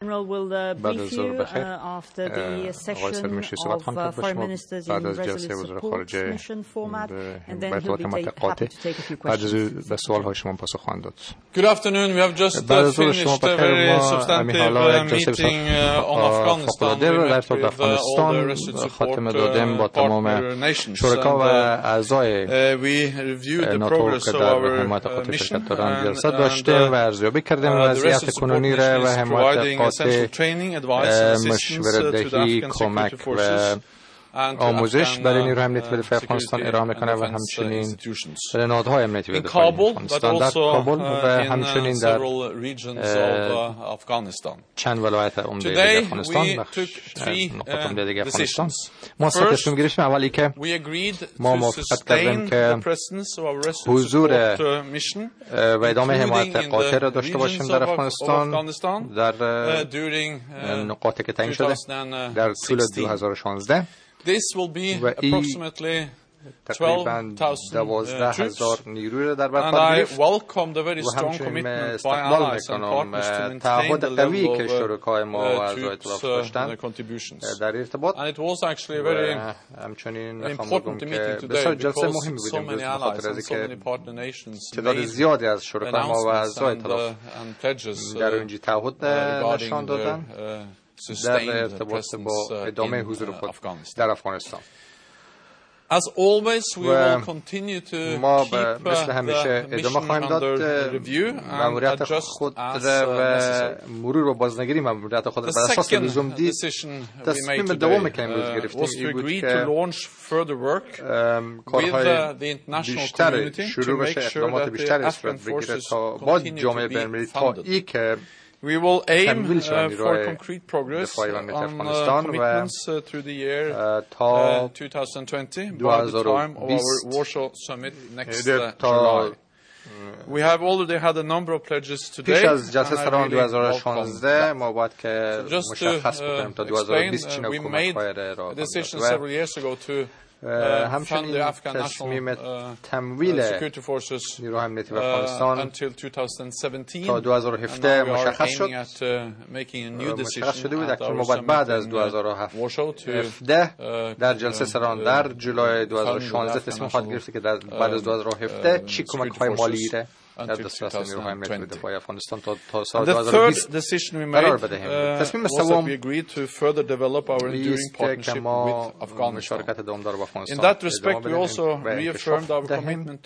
Admiral will brief you after the session of foreign ministers in resolute support mission format, and then he'll be happy to take a few questions. Good afternoon. We have just finished a very substantive meeting on Afghanistan. We met with all the resolute support partner nations. We reviewed the progress of our mission, and the resolute support mission is providing essential training, advice, and assistance to the Afghan security forces آموزش برای نیروی امنیتی و دفاع افغانستان ارائه میکنه و همچنین برای نهادهای امنیتی و دفاع افغانستان در کابل و همچنین در چند ولایت عمده دیگر افغانستان و نقاط عمده دیگر افغانستان. ما سه تصمیم گرفتیم. اولی که ما موافقت کردیم که حضور و ادامه حمایت قاطع را داشته باشیم در افغانستان در نقاطی که تعیین شده در طول 2016. This will be approximately 12,000 نیروی را در بر گرفت و همچنین استقبال میکنم تعهد قوی که شرکای ما و اعضای ائتلاف داشتند در ارتباط و همچنین میخوام بگم که بسیار جلسه مهمی بود امروز به خاطر از اینکه تعداد زیادی از شرکای ما و اعضای ائتلاف در اینجا تعهد نشان دادند در ارتباط با ادامه حضور خود در افغانستان. As always, we will continue to ما keep مثل همیشه ادامه خواهیم داد مأموریت خود و مرور و بازنگری مأموریت خود را بر اساس لزوم دید. تصمیم دومی که امروز گرفتیم این بود که کارهای بیشتر شروع بشه، اقدامات بیشتری صورت بگیره تا با جامعه بین‌المللی تا ای که we will aim for concrete progress on commitments through the year 2020 by the time of our Warsaw Summit next July. We have already had a number of pledges today. پیش از جلسه سران 2016 ما باید که مشخص بکنیم تا 2020 چی نکومک‌های را همچنین تصمیم تمویل نیروهای امنیتی و افغانستان تا 2017 مشخص شد. مشخص شده بود که ما باید بعد از 2017 در جلسه سران در جولای 2016 تصمیم خواهد گرفت که بعد از 2017 چی کمک‌های مالی را در دسترس نیروهای امنیتی و دفاع افغانستان تا سال 2020 قرار بدهیم. تصمیم سوم است که ما مشارکت دامدار با افغانستان ادامه بدهیم و انکشاف دهیم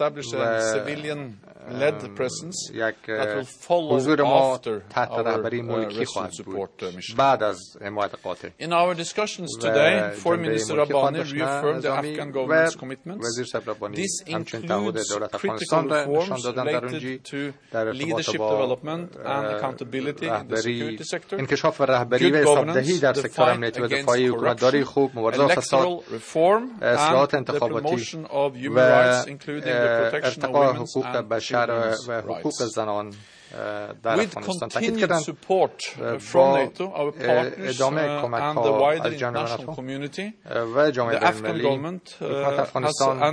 یک حضور ما تحت رهبری ملکی خواهد بود بعد از حمایت قاطع. In our discussions today, Foreign Minister Rabbani reaffirmed the Afghan government's commitments. This includes critical reforms related to leadership development and accountability in the security sector, انکشاف و رهبری و حسابدهی در سکتور امنیتی و دفاعی، حکومتداری خوب، مبارزه با فساد، اصلاحات انتخاباتی و ارتقاء حقوق بشر و حقوق زنان در افغانستان تاکید کردند. با ادامه کمک‌ها از جانب ناتو و جامعه بین‌المللی حکومت افغانستان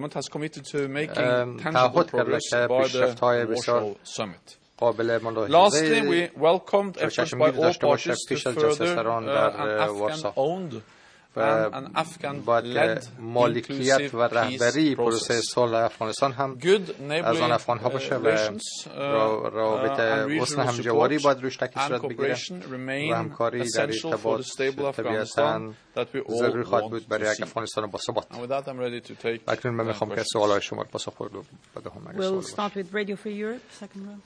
تعهد کرده که پیشرفت‌های بسیار قابل ملاحظه چشمگیری داشته باشه پیش از جلسه سران در وارسا و باید که مالکیت و رهبری پروسه صلح افغانستان هم از آن افغان‌ها باشه و روابط حسن همجواری باید روش تاکید صورت بگیره و همکاری در ارتباط طبیعتاً ضروری خواهد بود برای یک افغانستان با ثبات. اکنون من میخوام که سوالای شما رو پاسخ بدهم. We'll start with Radio Free Europe, second round.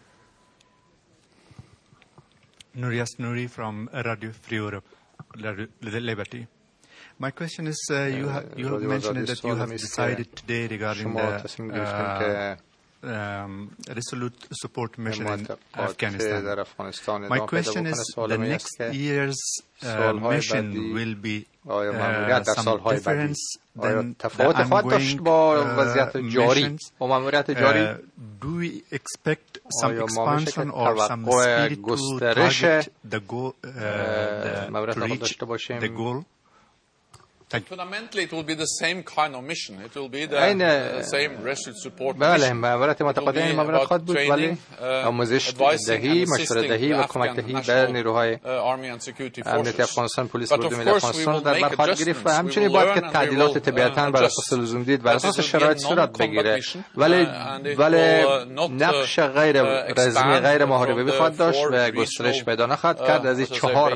Nurias Nuri from Radio Free Europe, Liberty. My question is, you have mentioned that you have decided today regarding the resolute support mission in Afghanistan. My question is, the next year's mission will be some difference than the ongoing missions. Do we expect some expansion or some speed to target the goal, to reach the goal? Fundamentally, it will be the same kind of mission. It will be the same rescue support mission. مبارات متقاطع این مبارات خواهد بود ولی آموزش دهی، مشورت دهی و کمک دهی به نیروهای امنیتی افغانستان، پلیس اردو ملی افغانستان در بر خواهد گرفت و همچنین باید که تعدیلات طبیعتاً بر اساس لزوم دید بر اساس شرایط صورت بگیره، ولی نقش غیر رزمی غیر محاربی خواهد داشت و گسترش پیدا نخواهد کرد. از این 4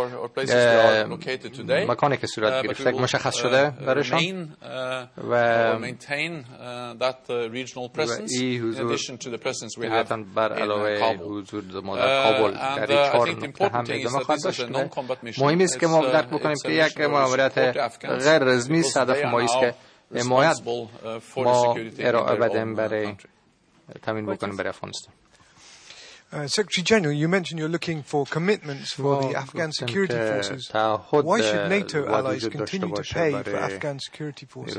مکانی که صورت گرفته مشخص شده برایشان و این حضور طبیعتاً بر علاوه حضور ما در کابل در این 4 نقطه هم ادامه خواهد داشت. مهم است که ما درک بکنیم که یک ماموریت غیر رزمی است. هدف ما است که حمایت ما ارائه بدیم برای تامین بکنیم برای افغانستان. Secretary General, you mentioned you're looking for commitments for the Afghan security forces. Why should NATO allies continue to pay for Afghan security forces?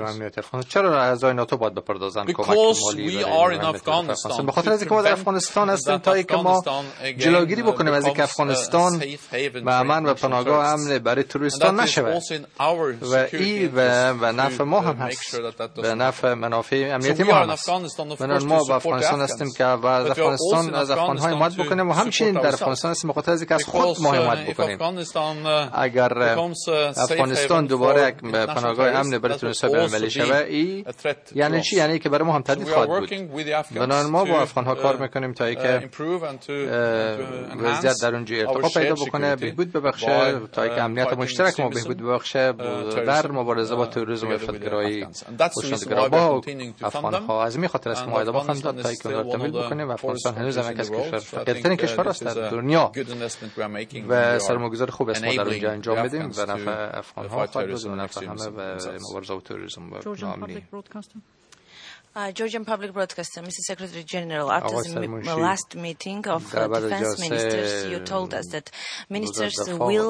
Because we are in Afghanistan. بخاطر از اینکه ما در افغانستان هستیم تا اینکه ما جلوگیری بکنیم از اینکه افغانستان و امن و پناهگاه امن برای تروریستان نشود و این و نفع ما هم هست، به نفع منافع امنیتی ما هم هست. ما با افغانستان هستیم که از افغانستان از افغان‌های حمایت بکنیم و همچنین در افغانستان هستیم بخاطر از اینکه از خود ما حمایت بکنیم. اگر افغانستان دوباره یک پناهگاه امن برای تروریست‌ها بین‌المللی شود، یعنی چی؟ یعنی که برای ما هم تهدید خواهد بود. بنابراین ما با افغان‌ها کار میکنیم تا اینکه وضعیت در اونجا ارتقا پیدا بکنه، بهبود ببخشه، تا اینکه امنیت مشترک ما بهبود ببخشه در مبارزه با تروریسم و افراط‌گرایی و شدت‌گرا با افغان‌ها. از این خاطر است که ما ادامه خواهیم داد تا اینکه اونها تمویل بکنیم و افغانستان هنوز هم یک از فقیرترین کشور است در دنیا و سرمایه‌گذاری خوب است ما در اونجا انجام بدیم و نفع افغان‌ها خواهد بود و نفع همه و مبارزه با تروریسم و ناامنی. Georgian Public Broadcaster, Mr. Secretary General, after the last meeting of defense ministers, you told us that ministers will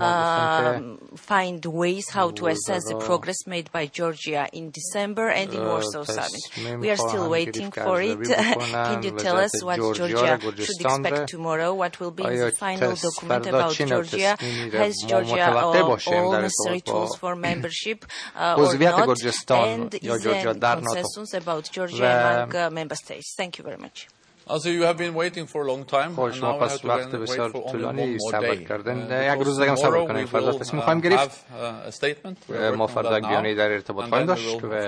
find ways how to assess the progress made by Georgia in December and in Warsaw Summit. We are still waiting for it. Can you tell us what Georgia should expect tomorrow? What will be the final document about Georgia? Has Georgia all necessary tools for membership or not? And is there consensus about Georgia among member states? Thank you very much. Also, you have been waiting for a long time. And now we have to wait for only one more day. یک روز دیگه صبر کنیم. فردا تصمیم خواهیم گرفت. ما فردا یک بیانیه در ارتباط خواهیم داشت و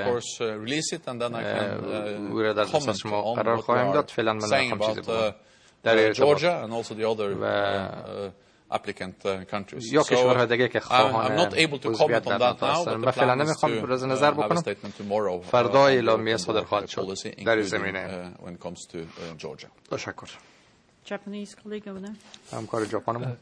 او را در دسترس شما قرار خواهیم داد. فعلا من نمیخوام چیزی بگم در ارتباط یا کشورهای دیگه که خواهان عضویت در ناتو هستند. من فعلا نمیخوام ابراز نظر بکنم. فردا اعلامیه صادر خواهد شد در این زمینه. تشکر. همکار ژاپنم.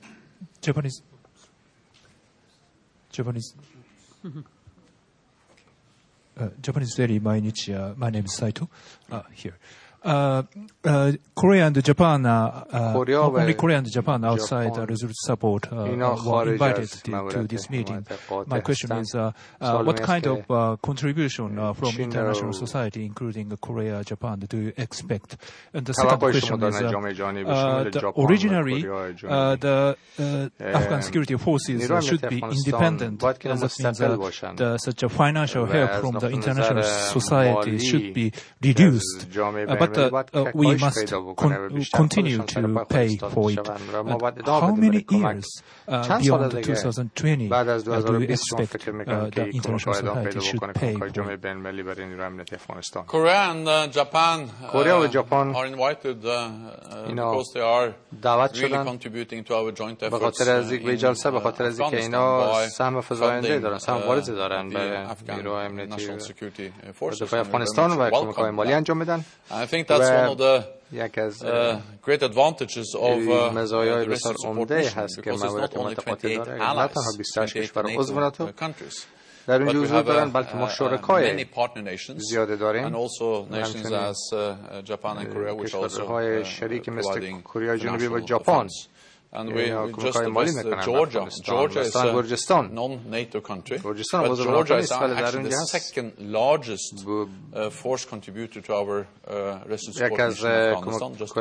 Japanese Daily Mainichi. My name is Saito. Here. Korea and Japan, only Korea and Japan outside Resolute Support were invited to this meeting. My question is, what kind of contribution from international society, including Korea, Japan, do you expect? And the second question is, originally, the Afghan security forces should be independent. That means such a financial help from the international society should be reduced. But we must continue to pay for it. How many years beyond 2020 do you expect the international society should pay for it? Korea and Japan are invited because they are really contributing to our joint efforts به خاطر از اینکه اینا سهم فزاینده دارن، سهم بارزی دارن به نیروهای امنیتی دفاع افغانستان و کمک‌های مالی انجام میدن. That's one of the great advantages of مزایای بسیار عمده هست که ماموریت متقاطع داره. نه تنها 28 کشور عضو ناتو در اینجا حضور دارن، بلکه ما شرکای زیاده داریم، کشورهای شریک مثل کره جنوبی و ژاپن And we just addressed Georgia. Georgia is a non-NATO country, but Georgia is actually the second largest force contributor to our rescue support mission in Afghanistan. Just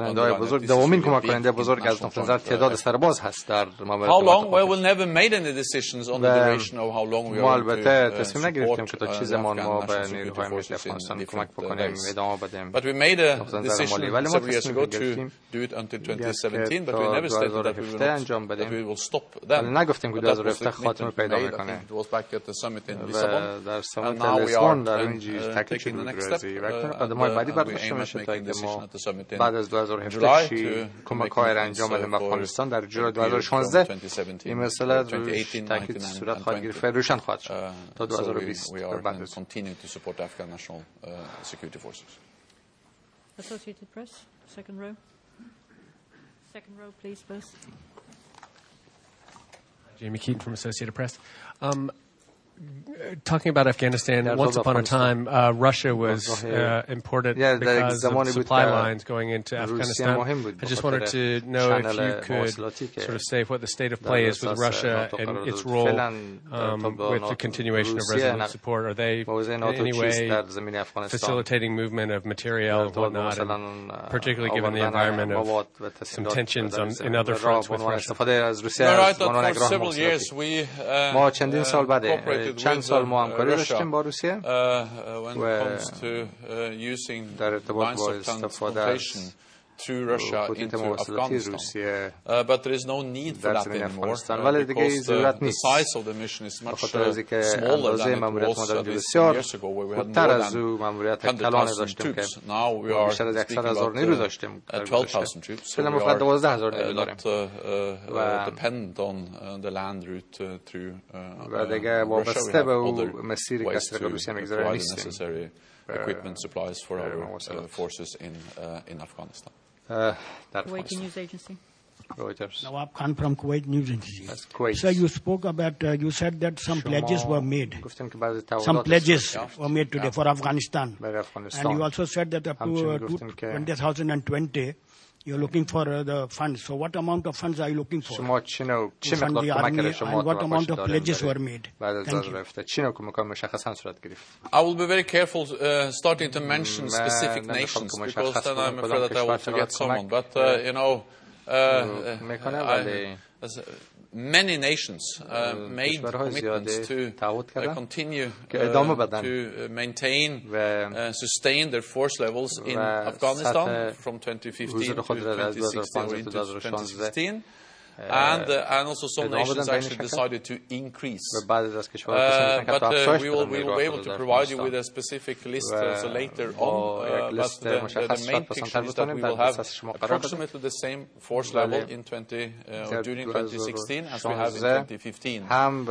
how long? Well, we've never made any decisions on the duration of how long we are going to support the Afghan national security forces in different ways. But we made a decision several years ago to do it until 2017, but we never stated that we will stop them. But that was the commitment we made. I think it was back at the summit in Lisbon. And now we are taking the next step. We aim at making a decision at the summit in July to make commitments for 2017, 2018, 19, and 20. So we are continuing to support the Afghan national security forces. Associated Press, second row. Second row, please, first. Jamie Keaton from Associated Press. Talking about Afghanistan, once upon a time, Russia was important because of supply lines going into Afghanistan. I just wanted to know if you could sort of say what the state of play is with Russia and its role with the continuation of Resolute support. Are they in any way facilitating movement of material and whatnot, and particularly given the environment of some tensions in other fronts with Russia? You're right that for several years we cooperated چند سال ما همکاری داشتیم با روسیه و در ارتباط با استفاده از through Russia into Afghanistan. But there is no need for that anymore because the size of the mission is much smaller than it was at least 10 years ago, where we had more than 100,000 troops. Now we are speaking about 12,000 troops, so we are not dependent on the land route through Russia. We have other ways to provide necessary equipment supplies for our forces in Afghanistan. Kuwait News Agency. Reuters. Nawab Khan from Kuwait News Agency. So you spoke about, you said that some pledges were made. Some pledges were made today for Afghanistan. And you also said that up to 2020, you're looking for the funds. So what amount of funds are you looking for? To fund the army, and what amount of pledges were made? Thank you. I will be very careful starting to mention specific nations, because then I'm afraid that I will forget someone. But, many nations made commitments to continue to maintain, sustain their force levels in Afghanistan from 2015 to 2016 or into 2016. And also some nations actually decided to increase. But we will be able to provide you with a specific list later on. But the main picture is that we will have approximately the same force level in during 2016 as we have in 2015. One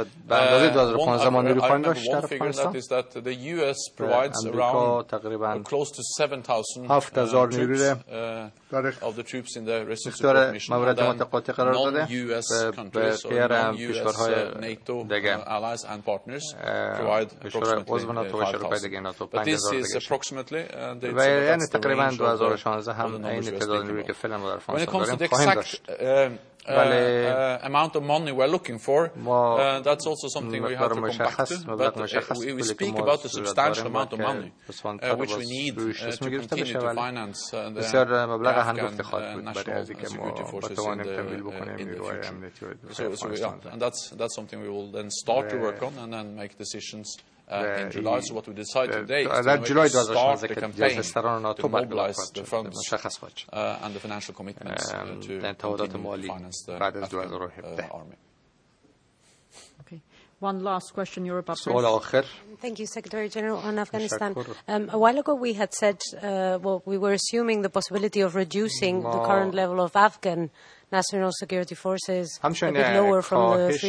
figure that is that the U.S. provides around close to 7,000 troops of the troops in the Resolute Support Mission. Non-U.S. countries or non-U.S. NATO allies and partners provide approximately 5,000. But this is approximately, and that's the range of the numbers we're speaking about. When it comes to the exact amount of money we're looking for, that's also something we have to come back to. But we speak about a substantial amount of money which we need to continue to finance the Afghan national security forces in the future. So and that's something we will then start to work on and then make decisions in July. So what we decide today is to start the campaign to mobilize the funds and the financial commitments to continue to finance the Afghan army. Okay. One last question, Europe Update. Thank you, Secretary General. On Afghanistan, a while ago we had said, we were assuming the possibility of reducing the current level of Afghan national security forces a bit lower from the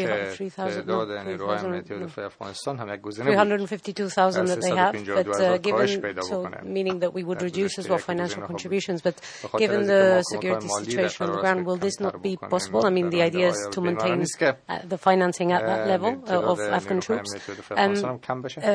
352,000 that they have, but given, meaning that we would reduce as well financial contributions, but given the security situation on the ground, will this not be possible? I mean, the idea is to maintain the financing at that level of Afghan troops.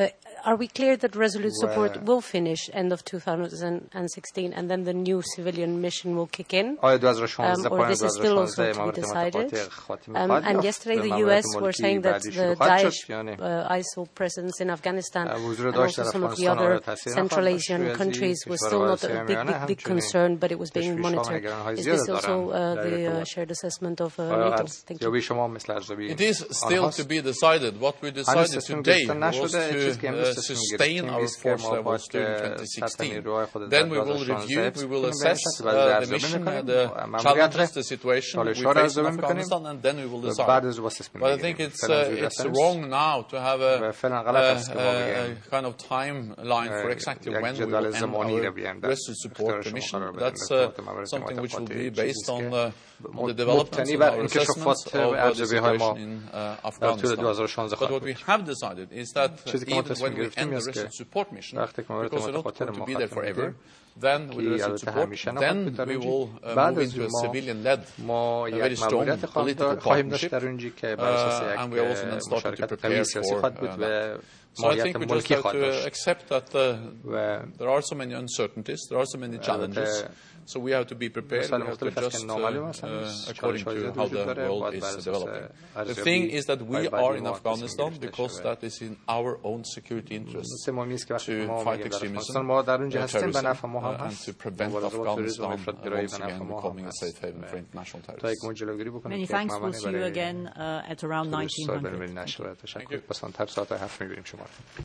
are we clear that Resolute support will finish end of 2016 and then the new civilian mission will kick in? Or this is still also to be decided? And yesterday the US were saying that the Daesh ISIL presence in Afghanistan and also some of the other Central Asian countries was still not a big concern, but it was being monitored. Is this also the shared assessment of NATO? Thank you. It is still to be decided. What we decided today was to sustain our force levels during 2016. Then we will review, we will assess the mission, the challenges, the situation we face in Afghanistan, and then we will decide. But I think it's wrong now to have a kind of timeline for exactly when we will end our Resolute support mission. That's something which will be based on the developments and our assessments of the situation in Afghanistan. But what we have decided is that even when we end the Resolute support mission, because we're not going to be there forever, then with Resolute support, then we will move into a civilian-led, a very strong political partnership, and we are also then starting to prepare for that. So I think we just have to accept that there are so many uncertainties, there are so many challenges. So we have to be prepared, we have to adjust according to how the world is developing. The thing is that we are in Afghanistan because that is in our own security interest to fight extremism, terrorism, and to prevent Afghanistan once again becoming a safe haven for international terrorists. Many thanks. We'll see you again at around 1900. Thank you.